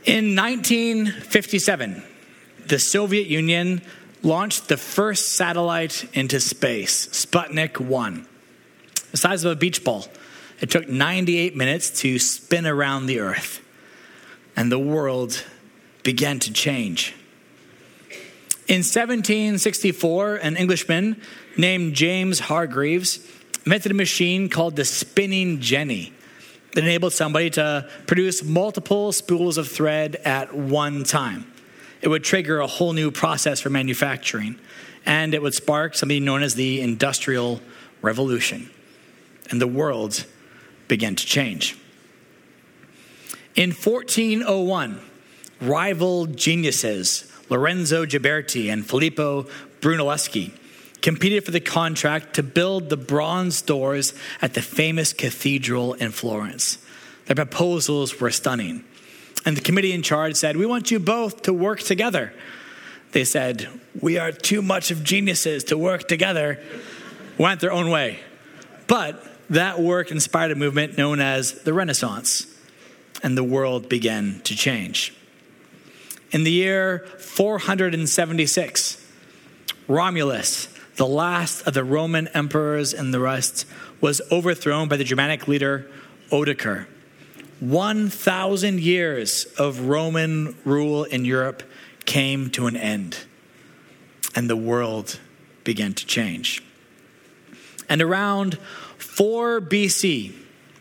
In 1957, the Soviet Union launched the first satellite into space, Sputnik 1. The size of a beach ball. It took 98 minutes to spin around the Earth. And the world began to change. In 1764, an Englishman named James Hargreaves invented a machine called the spinning jenny that enabled somebody to produce multiple spools of thread at one time. It would trigger a whole new process for manufacturing, and it would spark something known as the Industrial Revolution. And the world began to change. In 1401, rival geniuses Lorenzo Ghiberti and Filippo Brunelleschi competed for the contract to build the bronze doors at the famous cathedral in Florence. Their proposals were stunning. And the committee in charge said, "We want you both to work together." They said, "We are too much of geniuses to work together," went their own way. But that work inspired a movement known as the Renaissance, and the world began to change. In the year 476, Romulus, the last of the Roman emperors and the rest, was overthrown by the Germanic leader Odoacer. 1,000 years of Roman rule in Europe came to an end, and the world began to change. And around 4 BC,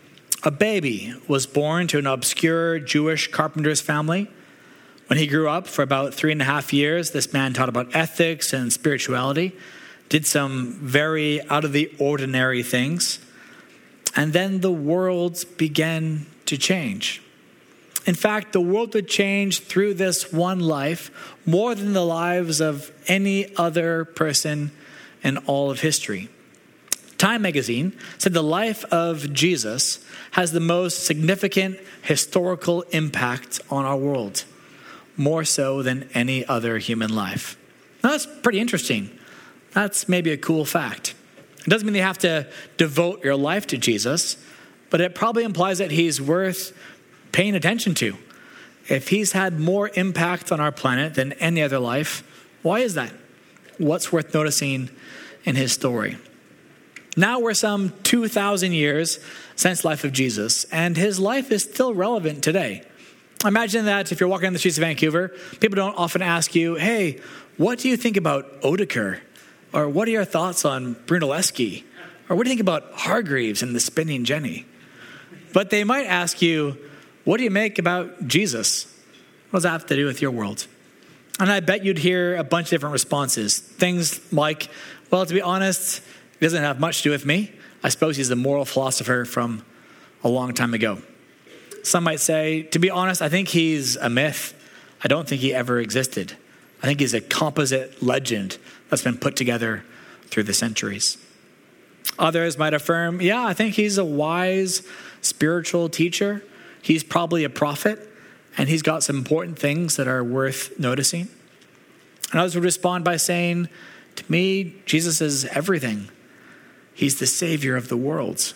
a baby was born to an obscure Jewish carpenter's family. When he grew up for about 3.5 years, this man taught about ethics and spirituality, did some very out of the ordinary things, and then the world began to change. In fact, the world would change through this one life more than the lives of any other person in all of history. Time magazine said the life of Jesus has the most significant historical impact on our world, more so than any other human life. Now, that's pretty interesting. That's maybe a cool fact. It doesn't mean you have to devote your life to Jesus, but it probably implies that he's worth paying attention to. If he's had more impact on our planet than any other life, why is that? What's worth noticing in his story? Now we're some 2,000 years since the life of Jesus, and his life is still relevant today. Imagine that if you're walking on the streets of Vancouver, people don't often ask you, "Hey, what do you think about Odoacer?" Or "What are your thoughts on Brunelleschi?" Or "What do you think about Hargreaves and the spinning jenny?" But they might ask you, "What do you make about Jesus?" What does that have to do with your world? And I bet you'd hear a bunch of different responses. Things like, "Well, to be honest, it doesn't have much to do with me. I suppose he's a moral philosopher from a long time ago." Some might say, "To be honest, I think he's a myth. I don't think he ever existed. I think he's a composite legend that's been put together through the centuries." Others might affirm, "Yeah, I think he's a wise spiritual teacher. He's probably a prophet, and he's got some important things that are worth noticing." And others would respond by saying, "To me, Jesus is everything. He's the Savior of the world."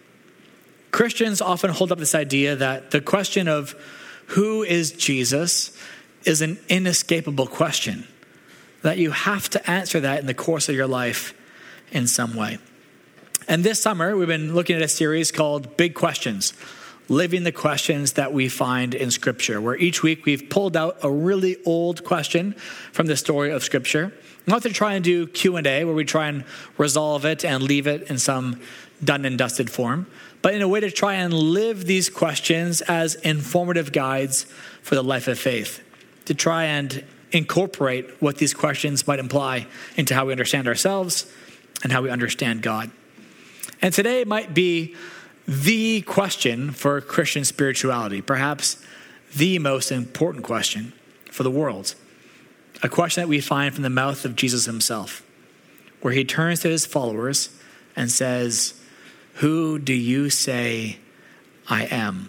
Christians often hold up this idea that the question of who is Jesus is an inescapable question, that you have to answer that in the course of your life in some way. And this summer, we've been looking at a series called Big Questions, living the questions that we find in Scripture, where each week we've pulled out a really old question from the story of Scripture. Not to try and do Q&A, where we try and resolve it and leave it in some done and dusted form, but in a way to try and live these questions as informative guides for the life of faith, to try and incorporate what these questions might imply into how we understand ourselves and how we understand God. And today might be the question for Christian spirituality, perhaps the most important question for the world. A question that we find from the mouth of Jesus himself, where he turns to his followers and says, "Who do you say I am?"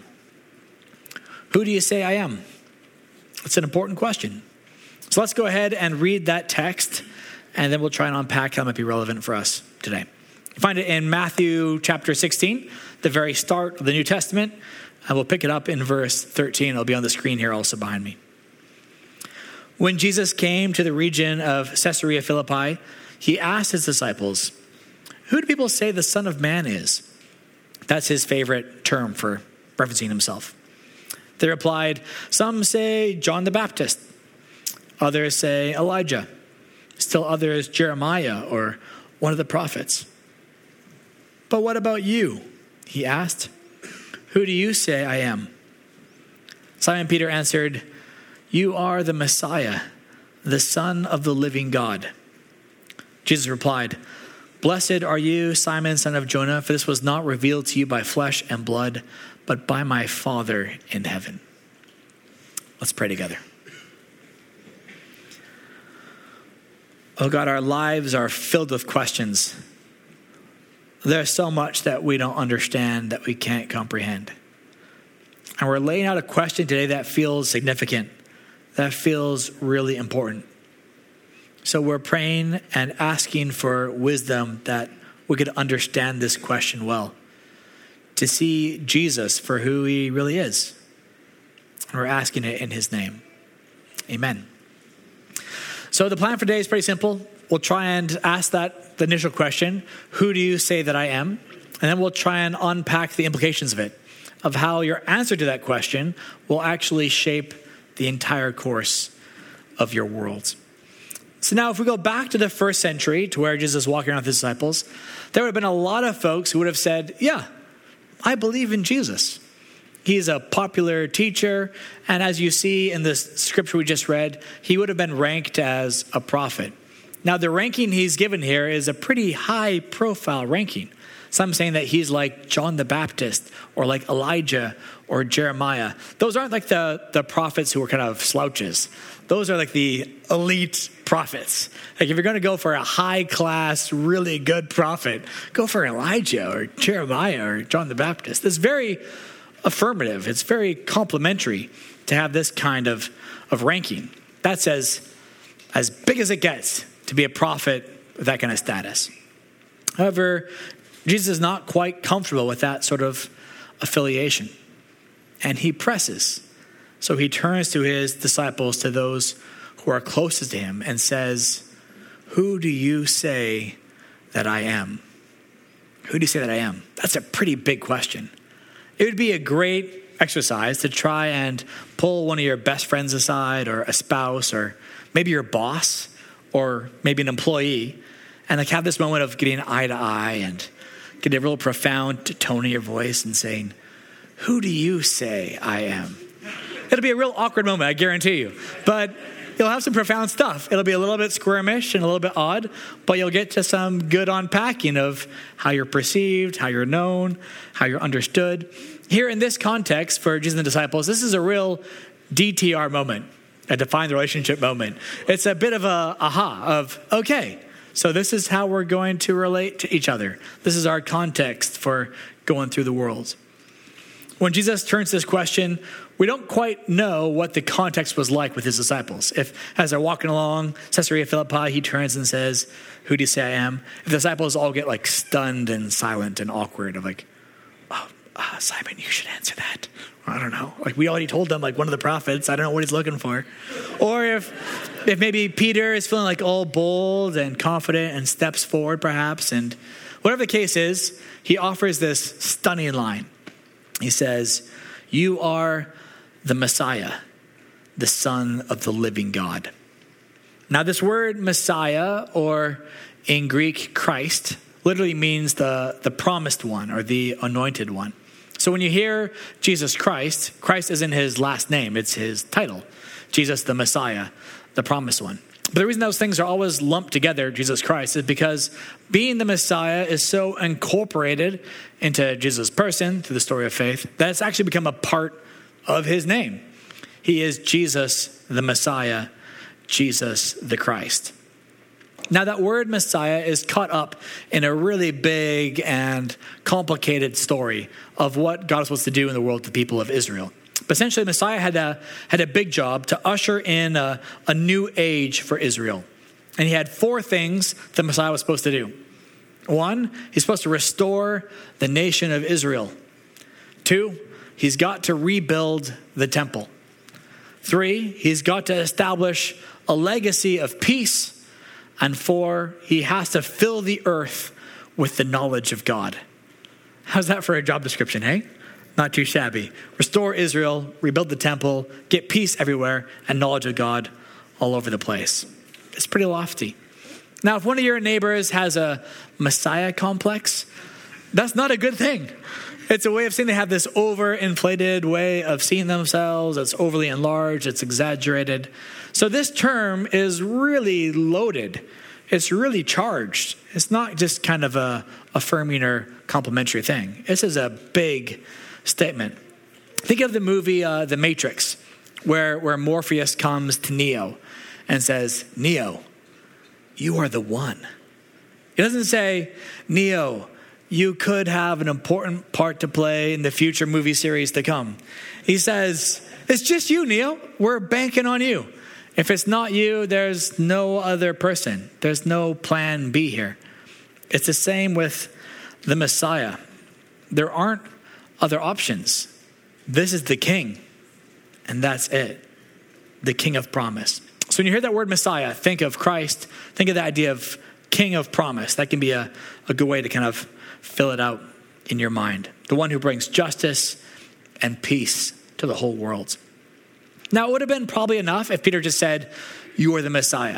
Who do you say I am? It's an important question. So let's go ahead and read that text, and then we'll try and unpack how it might be relevant for us today. You find it in Matthew chapter 16, the very start of the New Testament. And we'll pick it up in verse 13. It'll be on the screen here also behind me. When Jesus came to the region of Caesarea Philippi, he asked his disciples, "Who do people say the Son of Man is?" That's his favorite term for referencing himself. They replied, "Some say John the Baptist. Others say Elijah. Still others Jeremiah or one of the prophets." "But what about you?" he asked. "Who do you say I am?" Simon Peter answered, "You are the Messiah, the Son of the living God." Jesus replied, "Blessed are you, Simon, son of Jonah, for this was not revealed to you by flesh and blood, but by my Father in heaven." Let's pray together. Oh God, our lives are filled with questions. There's so much that we don't understand, that we can't comprehend. And we're laying out a question today that feels significant, that feels really important. So we're praying and asking for wisdom that we could understand this question well, to see Jesus for who he really is. And we're asking it in his name. Amen. So the plan for today is pretty simple. We'll try and ask the initial question, who do you say that I am? And then we'll try and unpack the implications of it, of how your answer to that question will actually shape the entire course of your world. So now if we go back to the first century, to where Jesus was walking around with his disciples, there would have been a lot of folks who would have said, yeah, I believe in Jesus. He's a popular teacher, and as you see in this scripture we just read, he would have been ranked as a prophet. Now, the ranking he's given here is a pretty high-profile ranking. Some saying that he's like John the Baptist, or like Elijah, or Jeremiah. Those aren't like the prophets who were kind of slouches. Those are like the elite prophets. Like if you're going to go for a high-class, really good prophet, go for Elijah, or Jeremiah, or John the Baptist. It's very affirmative. It's very complimentary to have this kind of ranking. That's as big as it gets to be a prophet with that kind of status. However, Jesus is not quite comfortable with that sort of affiliation. And he presses. So he turns to his disciples, to those who are closest to him, and says, "Who do you say that I am?" Who do you say that I am? That's a pretty big question. It would be a great exercise to try and pull one of your best friends aside, or a spouse, or maybe your boss, or maybe an employee, and like have this moment of getting eye to eye and getting a real profound tone in your voice and saying, "Who do you say I am?" It'll be a real awkward moment, I guarantee you. But you'll have some profound stuff. It'll be a little bit squirmish and a little bit odd, but you'll get to some good unpacking of how you're perceived, how you're known, how you're understood. Here in this context for Jesus and the disciples, this is a real DTR moment, a define the relationship moment. It's a bit of a aha of, okay, so this is how we're going to relate to each other. This is our context for going through the world. When Jesus turns to this question, we don't quite know what the context was like with his disciples. If, as they're walking along Caesarea Philippi, he turns and says, "Who do you say I am?" If the disciples all get like stunned and silent and awkward, of like, Simon, you should answer that. Or, I don't know. Like we already told them, like one of the prophets. I don't know what he's looking for. Or if maybe Peter is feeling like all bold and confident and steps forward perhaps. And whatever the case is, he offers this stunning line. He says, "You are the Messiah, the Son of the living God." Now this word Messiah, or in Greek Christ, literally means the promised one or the anointed one. So when you hear Jesus Christ, Christ isn't his last name, it's his title. Jesus the Messiah, the promised one. But the reason those things are always lumped together, Jesus Christ, is because being the Messiah is so incorporated into Jesus' person through the story of faith that it's actually become a part of his name. He is Jesus the Messiah, Jesus the Christ. Now that word Messiah is caught up in a really big and complicated story of what God was supposed to do in the world to the people of Israel. But essentially, Messiah had a big job to usher in a new age for Israel. And he had 4 things the Messiah was supposed to do. 1, he's supposed to restore the nation of Israel. 2, he's got to rebuild the temple. 3, he's got to establish a legacy of peace. And 4, he has to fill the earth with the knowledge of God. How's that for a job description, hey? Not too shabby. Restore Israel, rebuild the temple, get peace everywhere, and knowledge of God all over the place. It's pretty lofty. Now, if one of your neighbors has a Messiah complex, that's not a good thing. It's a way of saying they have this overinflated way of seeing themselves. It's overly enlarged. It's exaggerated. So this term is really loaded. It's really charged. It's not just kind of a affirming or complimentary thing. This is a big statement. Think of the movie The Matrix, where Morpheus comes to Neo and says, Neo, you are the one. He doesn't say, Neo, you could have an important part to play in the future movie series to come. He says, it's just you, Neo. We're banking on you. If it's not you, there's no other person. There's no plan B here. It's the same with the Messiah. There aren't other options. This is the king, and that's it. The king of promise. So when you hear that word Messiah, think of Christ. Think of the idea of king of promise. That can be a good way to kind of fill it out in your mind. The one who brings justice and peace to the whole world. Now, it would have been probably enough if Peter just said, you are the Messiah.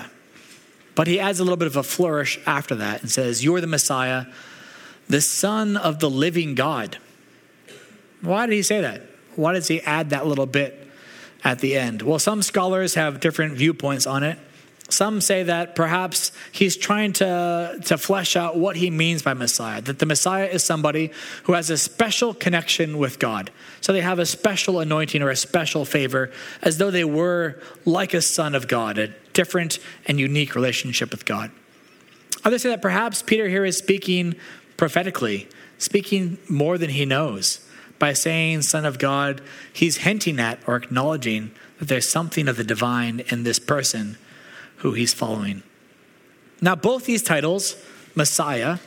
But he adds a little bit of a flourish after that and says, you are the Messiah, the Son of the living God. Why did he say that? Why does he add that little bit at the end? Well, some scholars have different viewpoints on it. Some say that perhaps he's trying to flesh out what he means by Messiah, that the Messiah is somebody who has a special connection with God. So they have a special anointing or a special favor, as though they were like a son of God, a different and unique relationship with God. Others say that perhaps Peter here is speaking prophetically, speaking more than he knows. By saying son of God, he's hinting at or acknowledging that there's something of the divine in this person who he's following. Now, both these titles, Messiah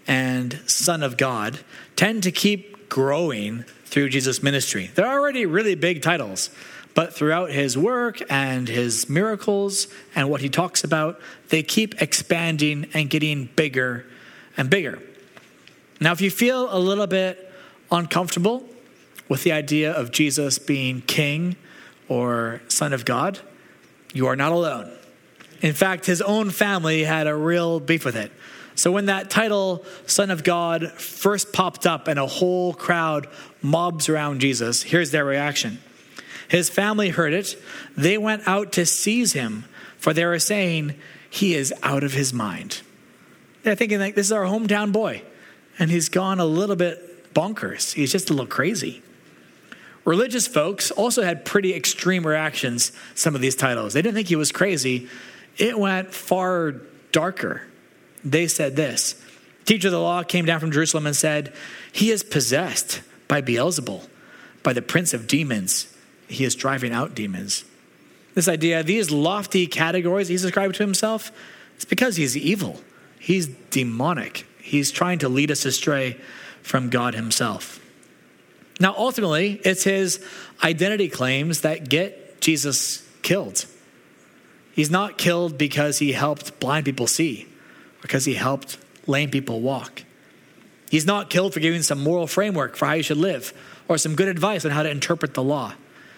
and Son of God, tend to keep growing through Jesus' ministry. They're already really big titles, but throughout his work and his miracles and what he talks about, they keep expanding and getting bigger and bigger. Now, if you feel a little bit uncomfortable with the idea of Jesus being king or Son of God, you are not alone. In fact, his own family had a real beef with it. So when that title, Son of God, first popped up and a whole crowd mobs around Jesus, here's their reaction. His family heard it. They went out to seize him, for they were saying, he is out of his mind. They're thinking, like, this is our hometown boy, and he's gone a little bit bonkers. He's just a little crazy. Religious folks also had pretty extreme reactions to some of these titles. They didn't think he was crazy. It went far darker. They said this. Teacher of the law came down from Jerusalem and said, he is possessed by Beelzebul, by the prince of demons. He is driving out demons. This idea, these lofty categories he's ascribed to himself, it's because he's evil. He's demonic. He's trying to lead us astray from God himself. Now, ultimately, it's his identity claims that get Jesus killed. He's not killed because he helped blind people see, because he helped lame people walk. He's not killed for giving some moral framework for how you should live or some good advice on how to interpret the law.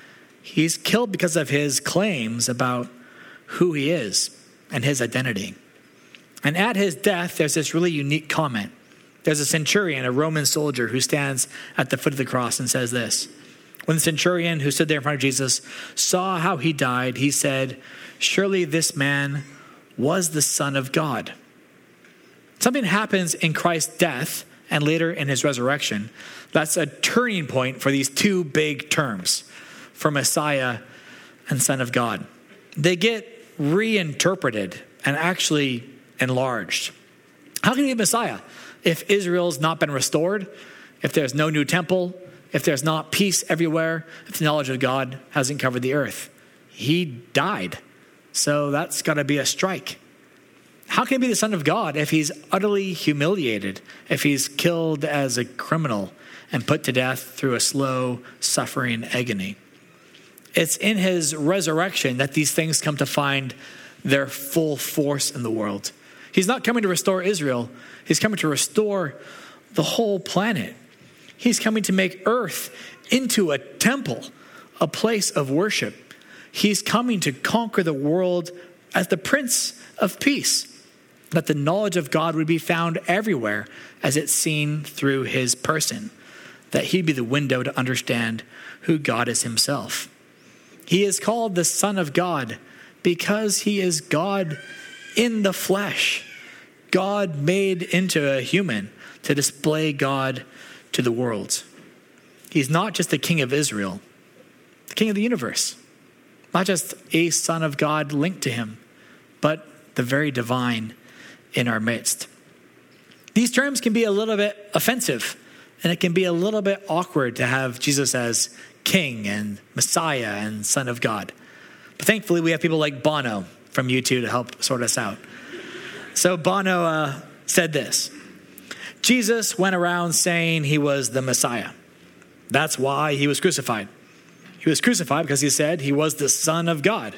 He's killed because of his claims about who he is and his identity. And at his death, there's this really unique comment. There's a centurion, a Roman soldier, who stands at the foot of the cross and says this. When the centurion who stood there in front of Jesus saw how he died, he said, surely this man was the Son of God. Something happens in Christ's death and later in his resurrection. That's a turning point for these two big terms, for Messiah and Son of God. They get reinterpreted and actually enlarged. How can he be Messiah if Israel's not been restored, if there's no new temple, if there's not peace everywhere, if the knowledge of God hasn't covered the earth? He died. So that's got to be a strike. How can he be the Son of God if he's utterly humiliated, if he's killed as a criminal, and put to death through a slow, suffering agony. It's in his resurrection that these things come to find their full force in the world. He's not coming to restore Israel. He's coming to restore the whole planet. He's coming to make earth into a temple, a place of worship. He's coming to conquer the world as the Prince of Peace, that the knowledge of God would be found everywhere as it's seen through his person, that he'd be the window to understand who God is himself. He is called the Son of God because he is God in the flesh, God made into a human to display God to the world. He's not just the King of Israel, the King of the universe, not just a Son of God linked to him, but the very divine in our midst. These terms can be a little bit offensive, and it can be a little bit awkward to have Jesus as King and Messiah and Son of God. But thankfully, we have people like Bono from U2 to help sort us out. So Bono said this: Jesus went around saying he was the Messiah. That's why he was crucified. He was crucified because he said he was the Son of God.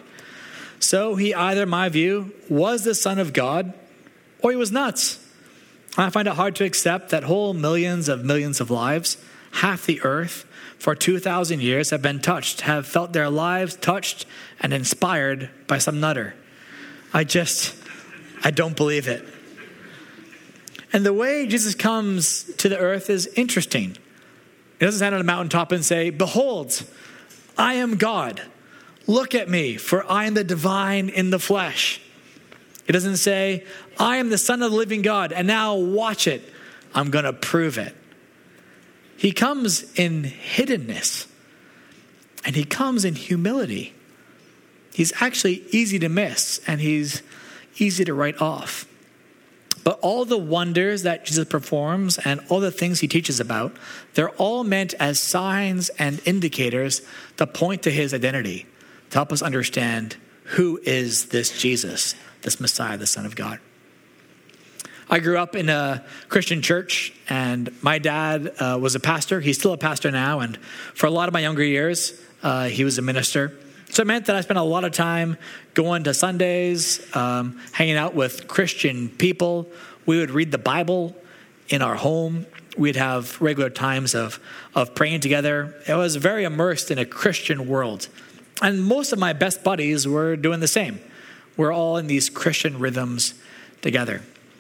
So he either, in my view, was the Son of God or he was nuts. I find it hard to accept that whole millions of lives, half the earth, for 2,000 years have felt their lives touched and inspired by some nutter. I don't believe it. And the way Jesus comes to the earth is interesting. He doesn't stand on a mountaintop and say, "Behold, I am God. Look at me, for I am the divine in the flesh." He doesn't say, "I am the Son of the living God, and now watch it. I'm going to prove it." He comes in hiddenness, and he comes in humility. He's actually easy to miss, and he's easy to write off. But all the wonders that Jesus performs and all the things he teaches about, they're all meant as signs and indicators to point to his identity, to help us understand who is this Jesus, this Messiah, the Son of God. I grew up in a Christian church, and my dad was a pastor. He's still a pastor now, and for a lot of my younger years, he was a minister. So it meant that I spent a lot of time going to Sundays, hanging out with Christian people. We would read the Bible in our home. We'd have regular times of praying together. I was very immersed in a Christian world. And most of my best buddies were doing the same. We're all in these Christian rhythms together.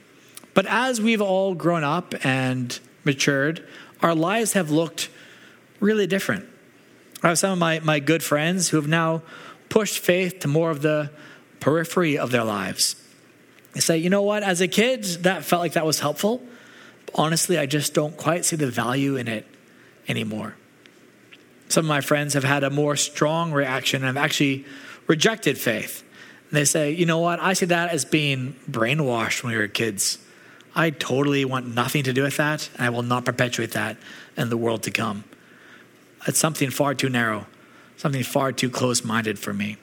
But as we've all grown up and matured, our lives have looked really different. I have some of my good friends who have now pushed faith to more of the periphery of their lives. They say, "You know what, as a kid, that felt like that was helpful. But honestly, I just don't quite see the value in it anymore." Some of my friends have had a more strong reaction and have actually rejected faith. And they say, "You know what, I see that as being brainwashed when we were kids. I totally want nothing to do with that, and I will not perpetuate that in the world to come. It's something far too narrow, something far too close-minded for me."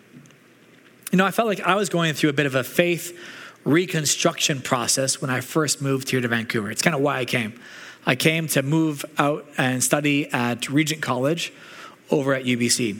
You know, I felt like I was going through a bit of a faith reconstruction process when I first moved here to Vancouver. It's kind of why I came. I came to move out and study at Regent College over at UBC.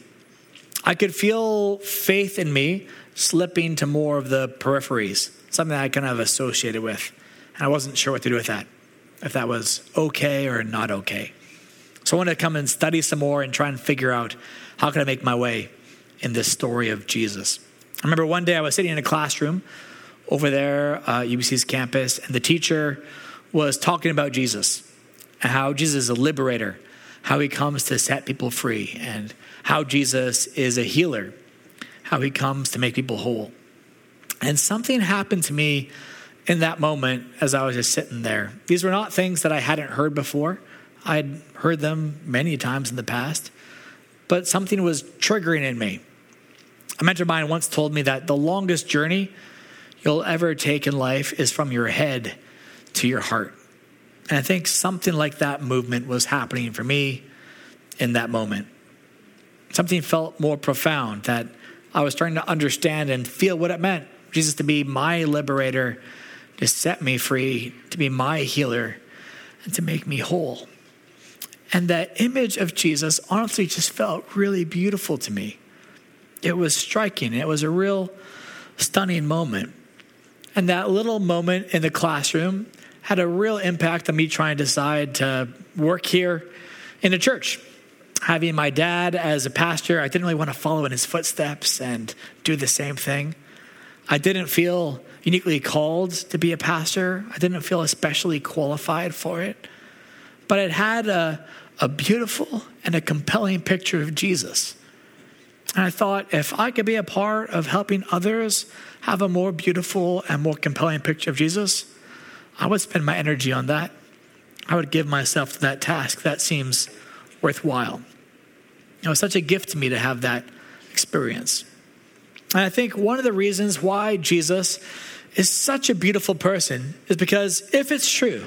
I could feel faith in me slipping to more of the peripheries, something that I kind of associated with. And I wasn't sure what to do with that, if that was okay or not okay. So I wanted to come and study some more and try and figure out how can I make my way in this story of Jesus. I remember one day I was sitting in a classroom over there, UBC's campus, and the teacher was talking about Jesus and how Jesus is a liberator, how he comes to set people free, and how Jesus is a healer, how he comes to make people whole. And something happened to me in that moment as I was just sitting there. These were not things that I hadn't heard before. I'd heard them many times in the past, but something was triggering in me. A mentor of mine once told me that the longest journey you'll ever take in life is from your head to your heart. And I think something like that movement was happening for me in that moment. Something felt more profound, that I was starting to understand and feel what it meant, Jesus to be my liberator, to set me free, to be my healer, and to make me whole. And that image of Jesus honestly just felt really beautiful to me. It was striking. It was a real stunning moment. And that little moment in the classroom had a real impact on me trying to decide to work here in a church. Having my dad as a pastor, I didn't really want to follow in his footsteps and do the same thing. I didn't feel uniquely called to be a pastor. I didn't feel especially qualified for it. But it had a beautiful and a compelling picture of Jesus. And I thought, if I could be a part of helping others have a more beautiful and more compelling picture of Jesus, I would spend my energy on that. I would give myself to that task. That seems worthwhile. It was such a gift to me to have that experience. And I think one of the reasons why Jesus is such a beautiful person is because if it's true,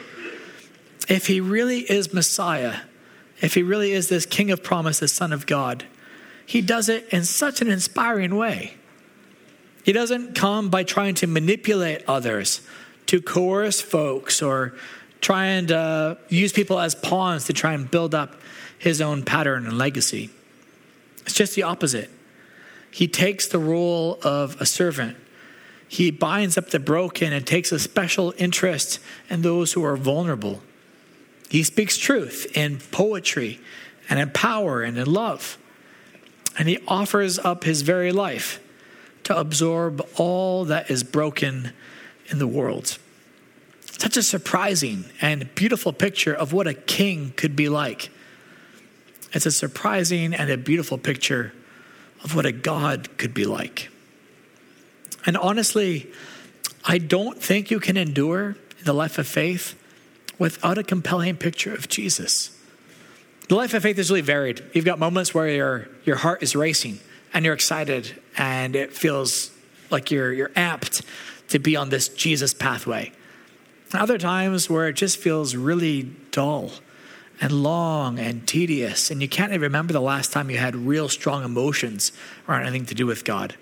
if he really is Messiah, if he really is this King of promise, the Son of God, he does it in such an inspiring way. He doesn't come by trying to manipulate others, to coerce folks, or try and use people as pawns to try and build up his own pattern and legacy. It's just the opposite. He takes the role of a servant. He binds up the broken and takes a special interest in those who are vulnerable. He speaks truth in poetry and in power and in love. And he offers up his very life to absorb all that is broken in the world. Such a surprising and beautiful picture of what a king could be like. It's a surprising and a beautiful picture of what a God could be like. And honestly, I don't think you can endure the life of faith without a compelling picture of Jesus. The life of faith is really varied. You've got moments where your heart is racing and you're excited and it feels like you're amped to be on this Jesus pathway. Other times where it just feels really dull and long and tedious, and you can't even remember the last time you had real strong emotions around anything to do with God.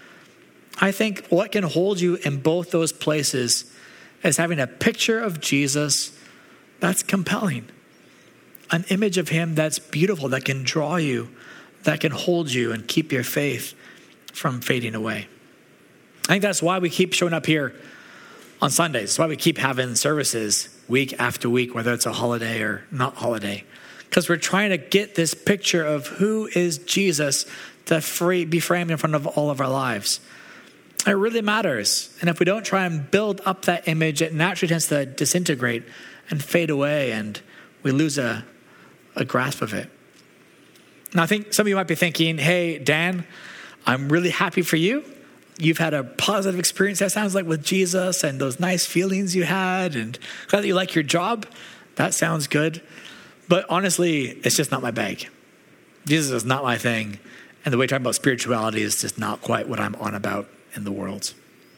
I think what can hold you in both those places is having a picture of Jesus that's compelling, an image of him that's beautiful, that can draw you, that can hold you and keep your faith from fading away. I think that's why we keep showing up here on Sundays. That's why we keep having services week after week, whether it's a holiday or not holiday. Because we're trying to get this picture of who is Jesus to be framed in front of all of our lives. It really matters. And if we don't try and build up that image, it naturally tends to disintegrate and fade away, and we lose a grasp of it. Now, I think some of you might be thinking, hey, Dan, I'm really happy for you. You've had a positive experience, that sounds like, with Jesus and those nice feelings you had, and glad that you like your job. That sounds good. But honestly, it's just not my bag. Jesus is not my thing. And the way I talk about spirituality is just not quite what I'm on about in the world.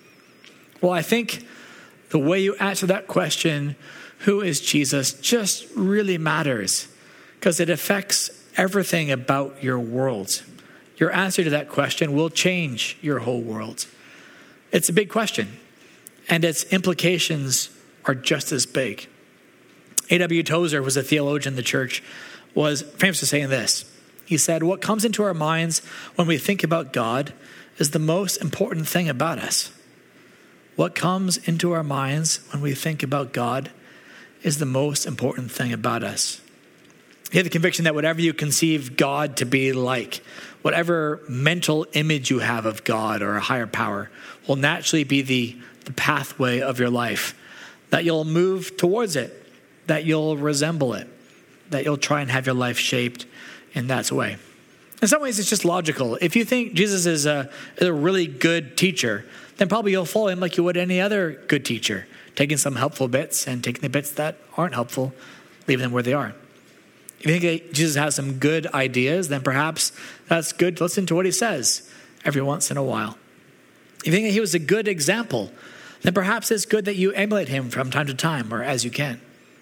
Well, I think the way you answer that question, who is Jesus, just really matters because it affects everything about your world. Your answer to that question will change your whole world. It's a big question, and its implications are just as big. A.W. Tozer was a theologian in the church, was famous for saying this. He said, what comes into our minds when we think about God is the most important thing about us. What comes into our minds when we think about God is the most important thing about us. You have the conviction that whatever you conceive God to be like, whatever mental image you have of God or a higher power, will naturally be the pathway of your life, that you'll move towards it, that you'll resemble it, that you'll try and have your life shaped in that way. In some ways, it's just logical. If you think Jesus is a really good teacher, then probably you'll follow him like you would any other good teacher, taking some helpful bits and taking the bits that aren't helpful, leaving them where they are. If you think Jesus has some good ideas, then perhaps that's good to listen to what he says every once in a while. If you think that he was a good example, then perhaps it's good that you emulate him from time to time or as you can.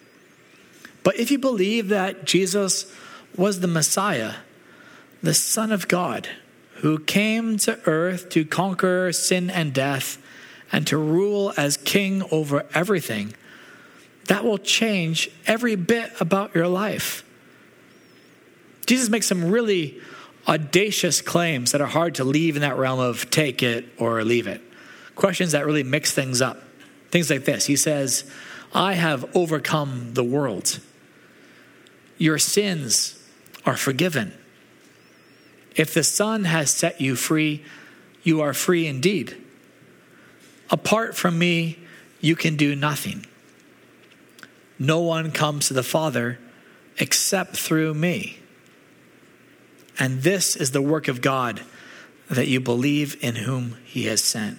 But if you believe that Jesus was the Messiah, the Son of God, who came to earth to conquer sin and death and to rule as king over everything, that will change every bit about your life. Jesus makes some really audacious claims that are hard to leave in that realm of take it or leave it. Questions that really mix things up. Things like this. He says, I have overcome the world. Your sins are forgiven. If the Son has set you free, you are free indeed. Apart from me, you can do nothing. No one comes to the Father except through me. And this is the work of God, that you believe in whom he has sent.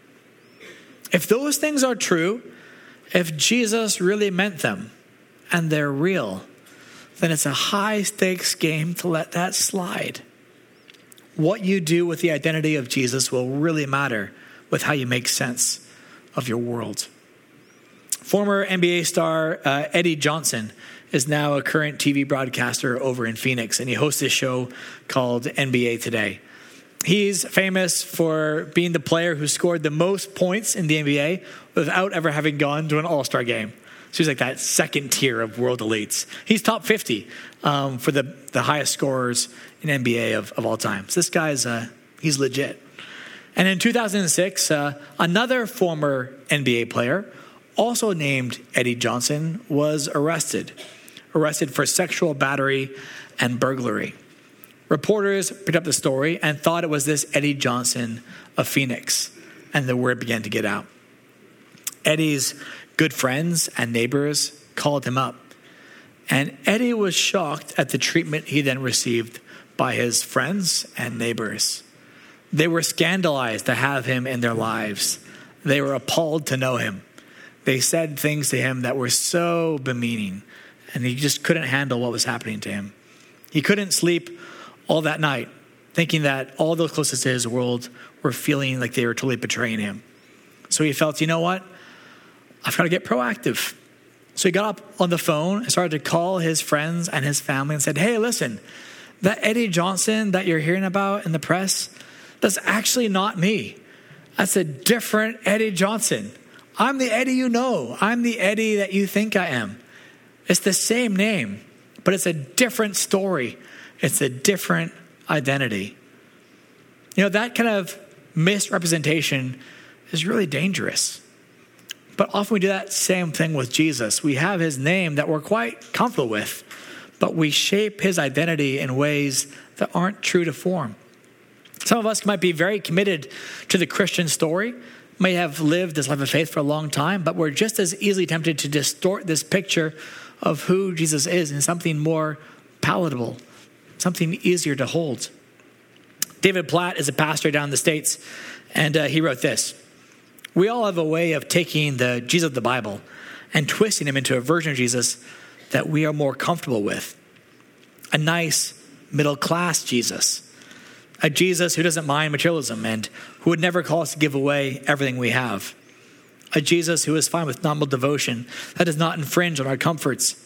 If those things are true, if Jesus really meant them, and they're real, then it's a high stakes game to let that slide. What you do with the identity of Jesus will really matter with how you make sense of your world. Former NBA star Eddie Johnson is now a current TV broadcaster over in Phoenix, and he hosts a show called NBA Today. He's famous for being the player who scored the most points in the NBA without ever having gone to an all-star game. So he's like that second tier of world elites. He's top 50 for the highest scorers in NBA of all time. So this guy's, he's legit. And in 2006, another former NBA player, also named Eddie Johnson, was arrested for sexual battery and burglary. Reporters picked up the story and thought it was this Eddie Johnson of Phoenix, and the word began to get out. Eddie's good friends and neighbors called him up, and Eddie was shocked at the treatment he then received by his friends and neighbors. They were scandalized to have him in their lives. They were appalled to know him. They said things to him that were so bemeaning, and he just couldn't handle what was happening to him. He couldn't sleep all that night, thinking that all those closest to his world were feeling like they were totally betraying him. So he felt, you know what? I've got to get proactive. So he got up on the phone and started to call his friends and his family and said, hey, listen, that Eddie Johnson that you're hearing about in the press, that's actually not me. That's a different Eddie Johnson. I'm the Eddie you know. I'm the Eddie that you think I am. It's the same name, but it's a different story. It's a different identity. You know, that kind of misrepresentation is really dangerous. But often we do that same thing with Jesus. We have his name that we're quite comfortable with, but we shape his identity in ways that aren't true to form. Some of us might be very committed to the Christian story, may have lived this life of faith for a long time, but we're just as easily tempted to distort this picture of who Jesus is in something more palatable, something easier to hold. David Platt is a pastor down in the States, and he wrote this: we all have a way of taking the Jesus of the Bible and twisting him into a version of Jesus that we are more comfortable with. A nice middle-class Jesus. A Jesus who doesn't mind materialism and who would never call us to give away everything we have. A Jesus who is fine with nominal devotion that does not infringe on our comforts.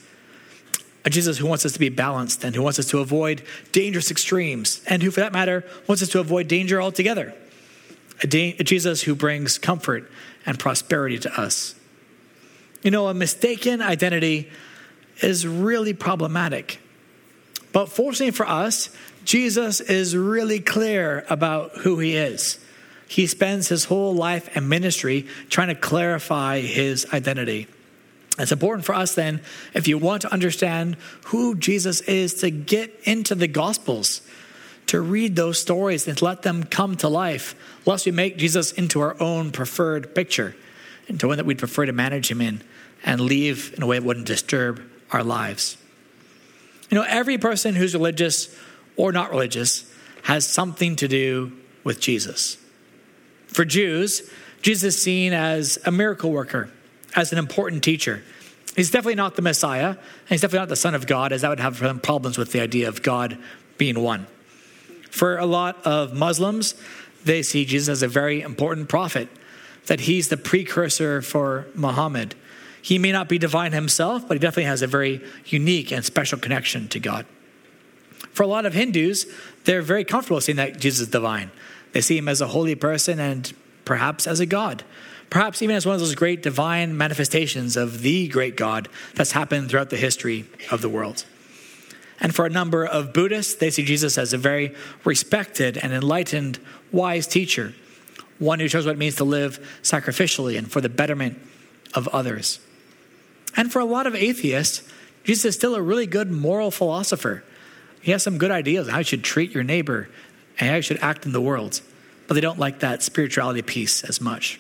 A Jesus who wants us to be balanced and who wants us to avoid dangerous extremes, and who, for that matter, wants us to avoid danger altogether. A Jesus who brings comfort and prosperity to us. You know, a mistaken identity is really problematic. But fortunately for us, Jesus is really clear about who he is. He spends his whole life and ministry trying to clarify his identity. It's important for us then, if you want to understand who Jesus is, to get into the Gospels, to read those stories and to let them come to life, lest we make Jesus into our own preferred picture, into one that we'd prefer to manage him in and leave in a way that wouldn't disturb our lives. You know, every person who's religious or not religious has something to do with Jesus. For Jews, Jesus is seen as a miracle worker, as an important teacher. He's definitely not the Messiah, and he's definitely not the Son of God, as that would have for them problems with the idea of God being one. For a lot of Muslims, they see Jesus as a very important prophet, that he's the precursor for Muhammad. He may not be divine himself, but he definitely has a very unique and special connection to God. For a lot of Hindus, they're very comfortable seeing that Jesus is divine. They see him as a holy person and perhaps as a God. Perhaps even as one of those great divine manifestations of the great God that's happened throughout the history of the world. And for a number of Buddhists, they see Jesus as a very respected and enlightened, wise teacher, one who shows what it means to live sacrificially and for the betterment of others. And for a lot of atheists, Jesus is still a really good moral philosopher. He has some good ideas on how you should treat your neighbor and how you should act in the world, but they don't like that spirituality piece as much.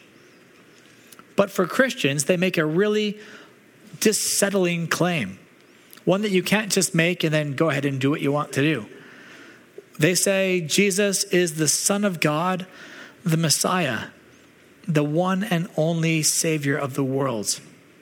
But for Christians, they make a really dissettling claim, one that you can't just make and then go ahead and do what you want to do. They say Jesus is the Son of God, the Messiah, the one and only Savior of the world.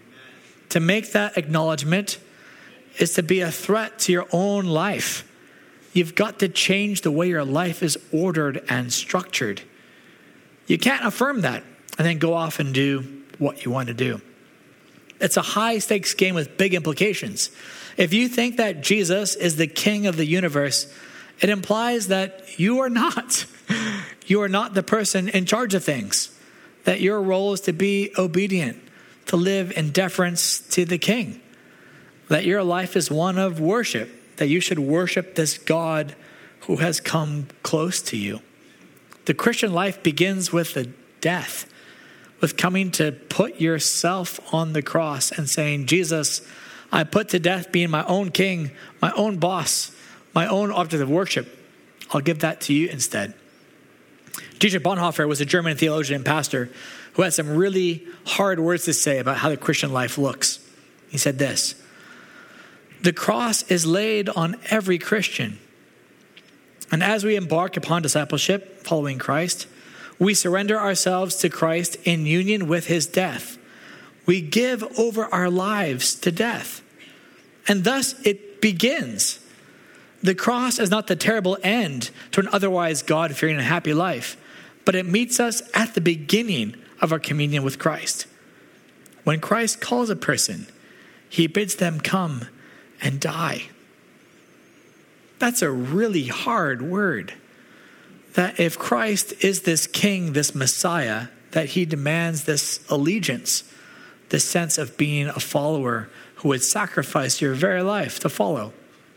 To make that acknowledgement is to be a threat to your own life. You've got to change the way your life is ordered and structured. You can't affirm that and then go off and do what you want to do. It's a high stakes game with big implications. If you think that Jesus is the king of the universe, it implies that you are not. You are not the person in charge of things. That your role is to be obedient, to live in deference to the king. That your life is one of worship. That you should worship this God who has come close to you. The Christian life begins with a death, with coming to put yourself on the cross and saying, Jesus, I put to death being my own king, my own boss, my own object of worship. I'll give that to you instead. Dietrich Bonhoeffer was a German theologian and pastor who had some really hard words to say about how the Christian life looks. He said this: the cross is laid on every Christian. And as we embark upon discipleship, following Christ, we surrender ourselves to Christ in union with his death. We give over our lives to death. And thus it begins. The cross is not the terrible end to an otherwise God-fearing and happy life, but it meets us at the beginning of our communion with Christ. When Christ calls a person, he bids them come and die. That's a really hard word. That if Christ is this king, this Messiah, that he demands this allegiance, this sense of being a follower who would sacrifice your very life to follow.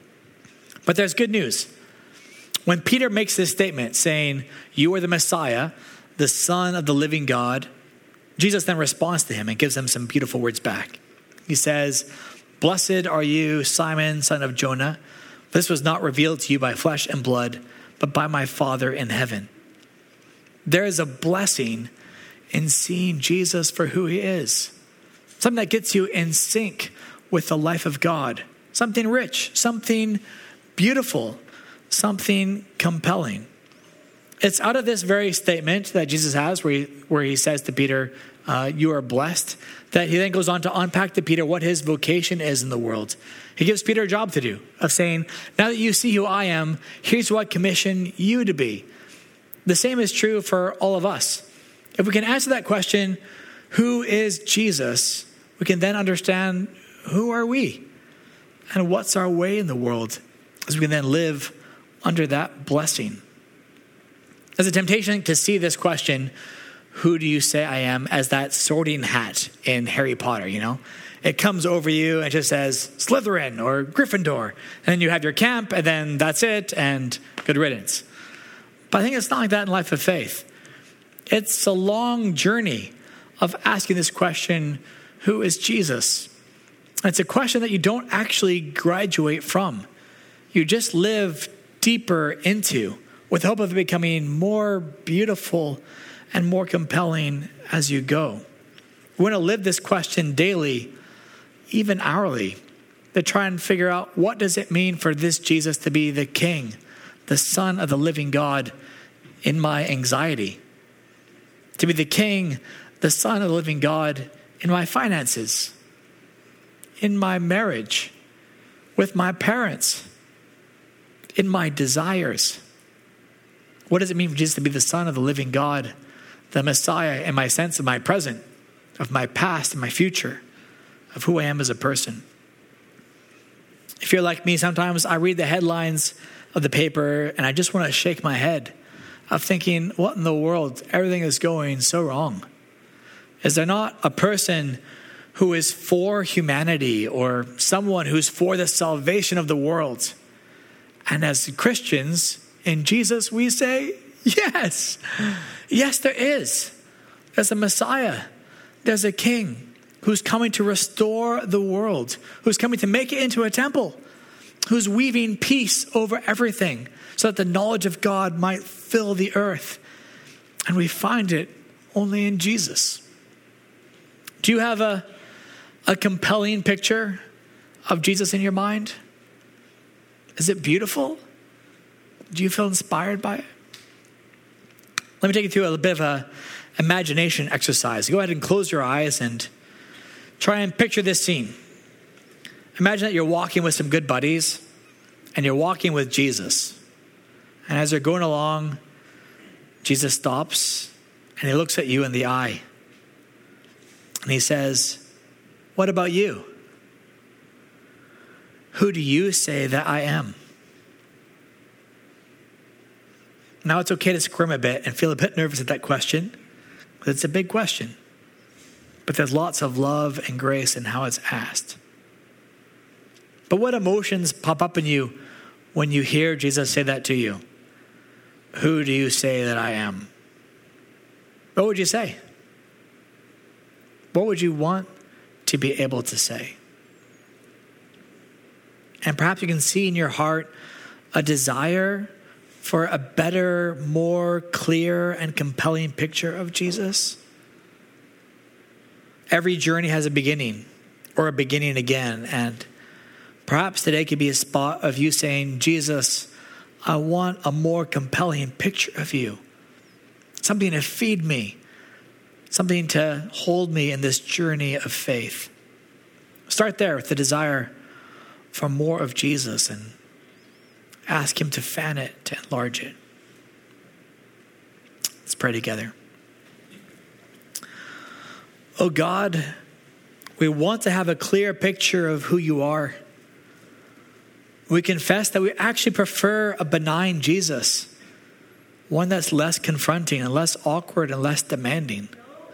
But there's good news. When Peter makes this statement saying, you are the Messiah, the Son of the living God, Jesus then responds to him and gives him some beautiful words back. He says, blessed are you, Simon, son of Jonah. This was not revealed to you by flesh and blood, but by my Father in heaven. There is a blessing in seeing Jesus for who he is. Something that gets you in sync with the life of God. Something rich, something beautiful, something compelling. It's out of this very statement that Jesus has where he says to Peter, you are blessed, that he then goes on to unpack to Peter what his vocation is in the world. He gives Peter a job to do of saying, now that you see who I am, here's what I commission you to be. The same is true for all of us. If we can answer that question, who is Jesus? We can then understand, who are we? And what's our way in the world as we can then live under that blessing? There's a temptation to see this question, who do you say I am, as that sorting hat in Harry Potter, you know? It comes over you and just says Slytherin or Gryffindor. And then you have your camp and then that's it and good riddance. But I think it's not like that in life of faith. It's a long journey of asking this question, who is Jesus? And it's a question that you don't actually graduate from. You just live deeper into with the hope of it becoming more beautiful and more compelling as you go. We want to live this question daily, even hourly, to try and figure out what does it mean for this Jesus to be the King, the Son of the living God in my anxiety, to be the King, the Son of the living God in my finances, in my marriage, with my parents, in my desires. What does it mean for Jesus to be the Son of the living God, the Messiah in my sense of my present, of my past and my future, of who I am as a person? If you're like me, sometimes I read the headlines of the paper and I just want to shake my head of thinking, what in the world? Everything is going so wrong. Is there not a person who is for humanity or someone who's for the salvation of the world? And as Christians in Jesus, we say, yes. Yes, there is. There's a Messiah. There's a king who's coming to restore the world, who's coming to make it into a temple, who's weaving peace over everything so that the knowledge of God might fill the earth. And we find it only in Jesus. Do you have a compelling picture of Jesus in your mind? Is it beautiful? Do you feel inspired by it? Let me take you through a bit of an imagination exercise. Go ahead and close your eyes and try and picture this scene. Imagine that you're walking with some good buddies and you're walking with Jesus. And as they're going along, Jesus stops and he looks at you in the eye. And he says, "What about you? Who do you say that I am?" Now it's okay to squirm a bit and feel a bit nervous at that question, because it's a big question. But there's lots of love and grace in how it's asked. But what emotions pop up in you when you hear Jesus say that to you? Who do you say that I am? What would you say? What would you want to be able to say? And perhaps you can see in your heart a desire for a better, more clear and compelling picture of Jesus. Every journey has a beginning or a beginning again. And perhaps today could be a spot of you saying, Jesus, I want a more compelling picture of you. Something to feed me. Something to hold me in this journey of faith. Start there with the desire for more of Jesus and ask him to fan it, to enlarge it. Let's pray together. Oh God, we want to have a clear picture of who you are. We confess that we actually prefer a benign Jesus, one that's less confronting and less awkward and less demanding.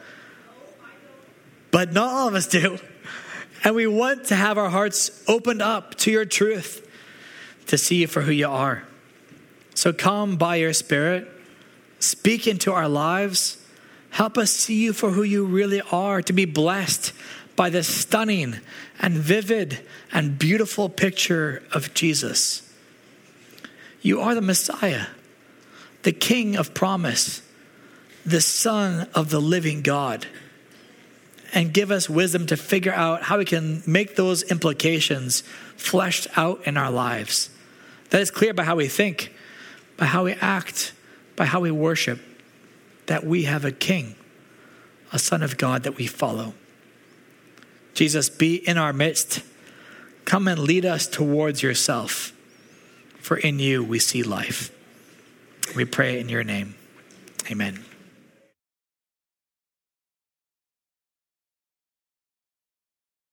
But not all of us do. And we want to have our hearts opened up to your truth, to see you for who you are. So come by your Spirit, speak into our lives, help us see you for who you really are, to be blessed by this stunning and vivid and beautiful picture of Jesus. You are the Messiah, the King of promise, the Son of the living God. And give us wisdom to figure out how we can make those implications fleshed out in our lives. That is clear by how we think, by how we act, by how we worship, that we have a King, a Son of God that we follow. Jesus, be in our midst. Come and lead us towards yourself. For in you we see life. We pray in your name. Amen.